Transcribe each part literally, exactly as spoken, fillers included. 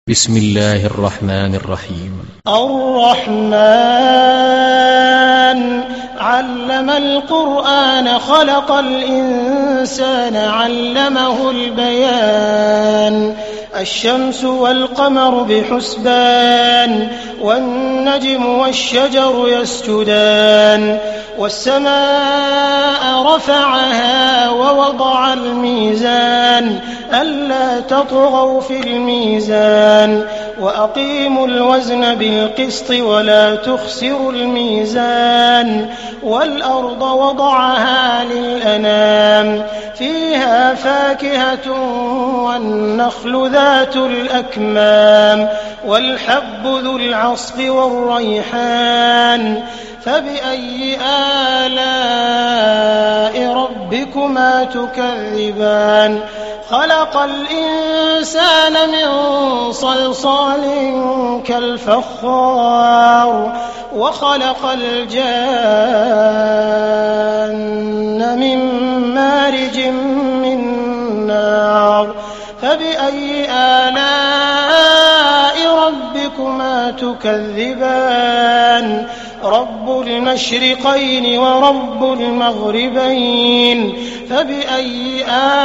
بسم الله الرحمن الرحيم. الرحمن علم القرآن خلق الإنسان علمه البيان الشمس والقمر بحسبان والنجم والشجر يسجدان والسماء رفعها ووضع الميزان ألا تطغوا في الميزان وأقيموا الوزن بالقسط ولا تخسروا الميزان والأرض وضعها للأنام فيها فاكهة والنخل ذات الأكمام والحب ذو العصف والريحان فبأي آلاء ربكما تكذبان خلق الإنسان من صلصال كالفخار وخلق الجان من مارج من نار فبأي آلاء ربكما تكذبان رب المشرقين ورب المغربين فبأي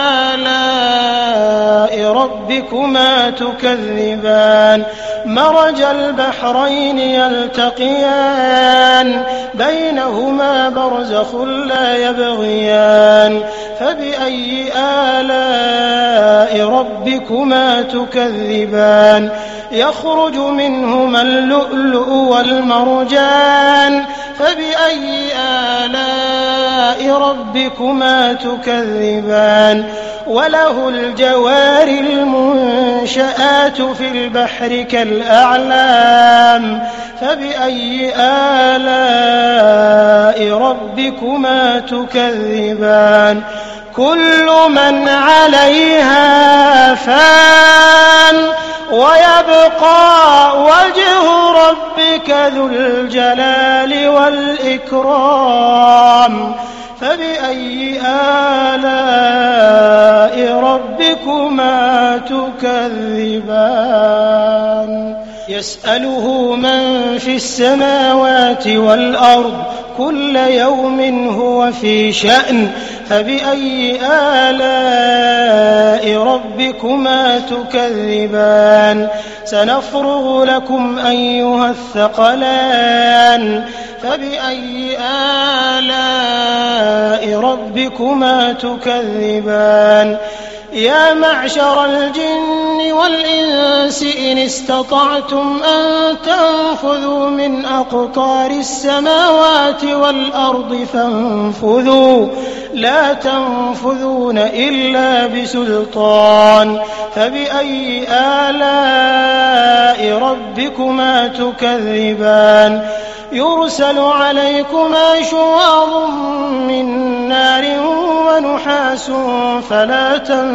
آلاء ربكما تكذبان مرج البحرين يلتقيان بينهما برزخ لا يبغيان فبأي آلاء ربكما تكذبان يخرج منهما اللؤلؤ والمرجان فبأي آلاء ربكما تكذبان وله الجوار المنشآت في البحر كالأعلام فبأي آلاء ربكما تكذبان كل من عليها فان ويبقى وجه ربك ذو الجلال والإكرام فبأي آلاء ربكما تكذبان يسأله من في السماوات والأرض كل يوم هو في شأن فبأي آلاء ربكما تكذبان سنفرغ لكم أيها الثقلان فبأي آلاء ربكما تكذبان يا معشر الجن والإنس إن استطعتم أن تنفذوا من أقطار السماوات والأرض فانفذوا لا تنفذون إلا بسلطان فبأي آلاء ربكما تكذبان يرسل عليكما شواظ من نار ونحاس فلا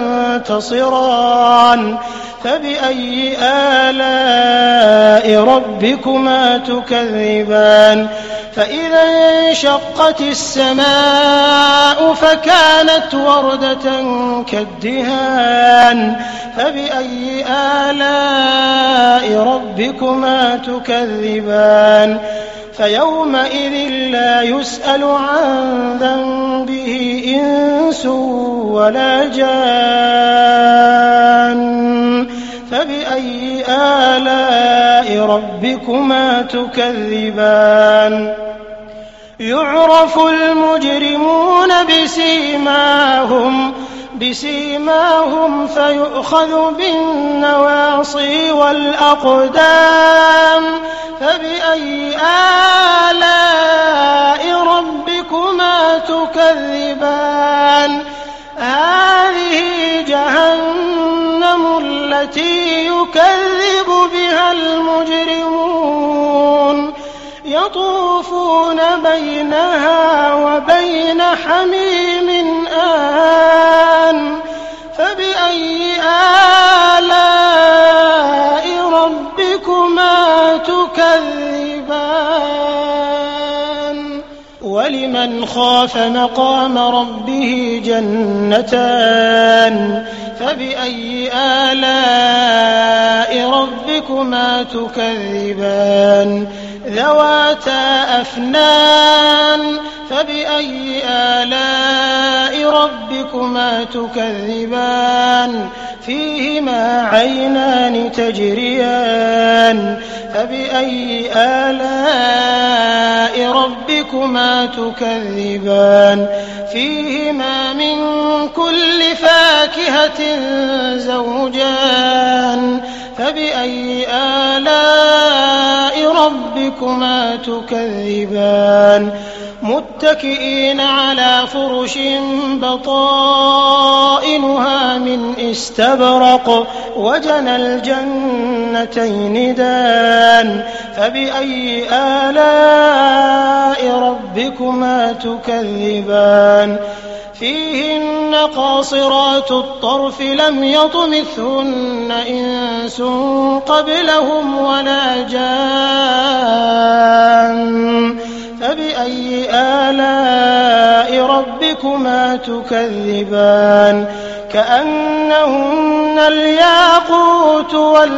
تنتصران فبأي آلاء ربكما تكذبان فإذا انشقت السماء فكانت وردة كالدهان فبأي آلاء ربكما تكذبان فيومئذ لا يسأل عن ذنبه إنس ولا جان فبأي آلاء ربكما تكذبان يعرف المجرمون بسيماهم بسيماهم فيؤخذ بالنواصي والأقدام فبأي آلاء ربكما تكذبان هذه جهنم التي يكذب بها المجرمون يطوفون بينها وبين حميم آن فبأي آلاء ربكما تكذبان ولمن خاف مقام ربه جنتان فبأي آلاء ربكما ربكما تكذبان ذواتا أفنان فبأي آلاء ربكما تكذبان فيهما عينان تجريان فبأي آلاء ربكما تكذبان فيهما من كل فاكهة زوجان فبأي آلاء ربكما تكذبان متكئين على فرش بطائنها من استبرق وجنى الجنتين دان فبأي آلاء ربكما تكذبان فيهن قاصرات الطرف لم يطمثهن إنس قبلهم ولا جان فبأي آلاء ربكما تكذبان كأنهن الياقوت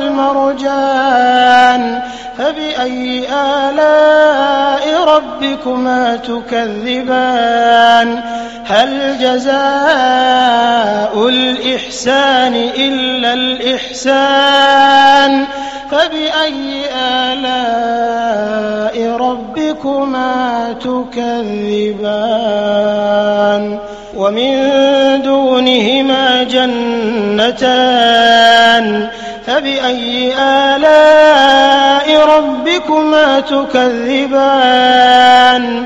والمرجان فبأي آلاء ربكما تكذبان هل جزاء الإحسان إلا الإحسان فبأي آلاء ربكما تكذبان ومن دونهما جنتان فبأي آلاء ربكما تكذبان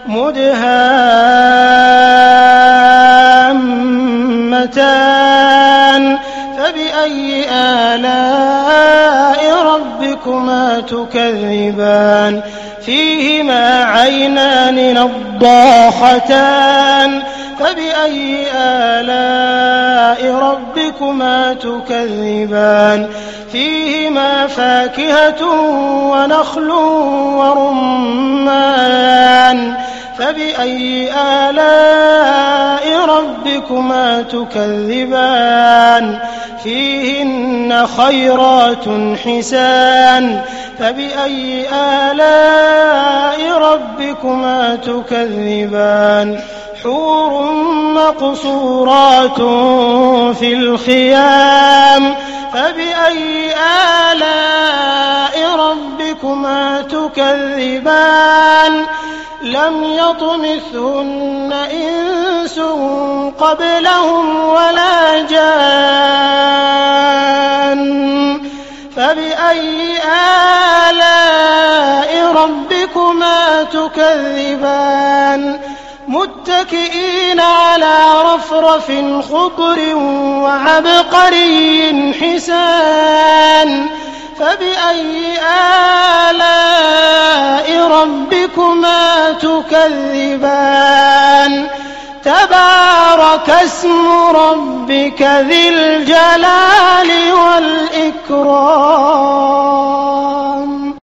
مدهامتان فبأي آلاء ربكما تكذبان فيهما عينان نضاختان فبأي آلاء ربكما تكذبان فيهما فاكهة ونخل ورمان فبأي آلاء ربكما تكذبان فيهن خيرات حسان فبأي آلاء ربكما تكذبان حور مقصورات في الخيام فبأي آلاء ربكما تكذبان لم يطمثهن إنس قبلهم ولا جان فبأي آلاء ربكما تكذبان متكئين على رفرف خضر وعبقري حسان فبأي آلاء ربكما تكذبان تبارك اسم ربك ذي الجلال والإكرام